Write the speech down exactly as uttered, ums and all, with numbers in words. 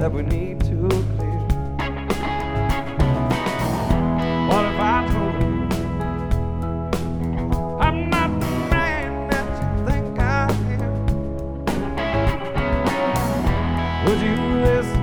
that we need to clear. What if I told you I'm not the man that you think I am? Would you listen